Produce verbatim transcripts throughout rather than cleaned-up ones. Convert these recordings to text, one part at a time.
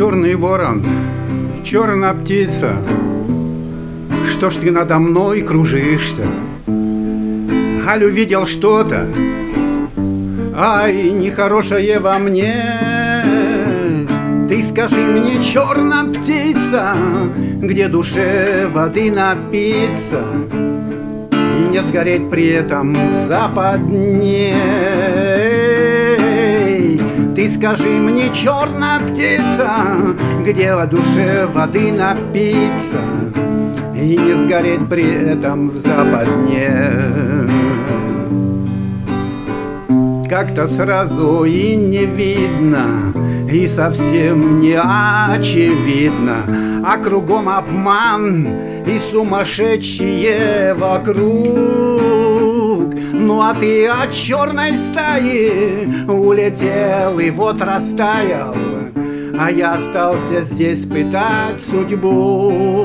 Черный ворон, черная птица, что ж ты надо мной кружишься? Аль увидел что-то, ай, нехорошее во мне. Ты скажи мне, черная птица, где душе воды напиться и не сгореть при этом в западне. Ты скажи мне, черная птица, где в душе воды напиться и не сгореть при этом в западне. Как-то сразу и не видно, и совсем не очевидно, а кругом обман и сумасшедшие вокруг. Ну а ты от черной стаи улетел и вот растаял, а я остался здесь пытать судьбу.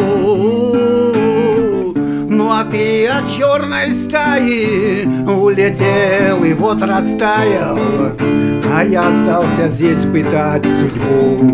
Ну а ты от черной стаи улетел и вот растаял, а я остался здесь пытать судьбу.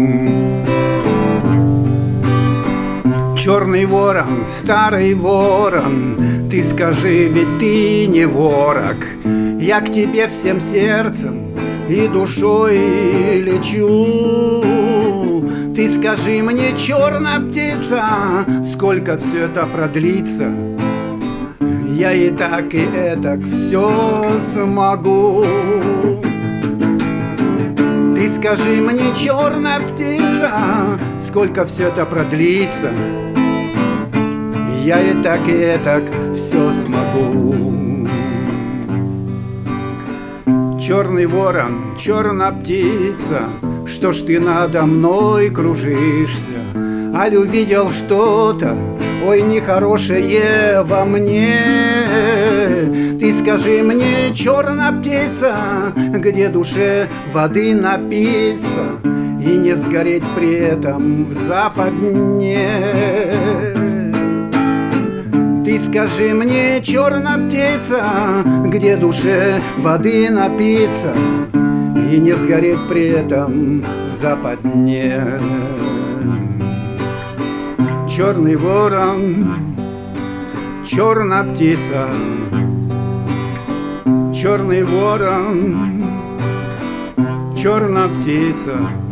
Черный ворон, старый ворон, ты скажи, ведь ты не ворог. Я к тебе всем сердцем и душой лечу. Ты скажи мне, черная птица, сколько все это продлится? Я и так, и этак все смогу. Ты скажи мне, черная птица, сколько все это продлится? Я и так, и этак все смогу. Черный ворон, черная птица, что ж ты надо мной кружишься? Аль увидел что-то, ой, нехорошее во мне. Ты скажи мне, черная птица, где душе воды напиться и не сгореть при этом в западне. Ты скажи мне, черная птица, где душе воды напиться и не сгореть при этом в западне. Черный ворон, черная птица, черный ворон, черная птица.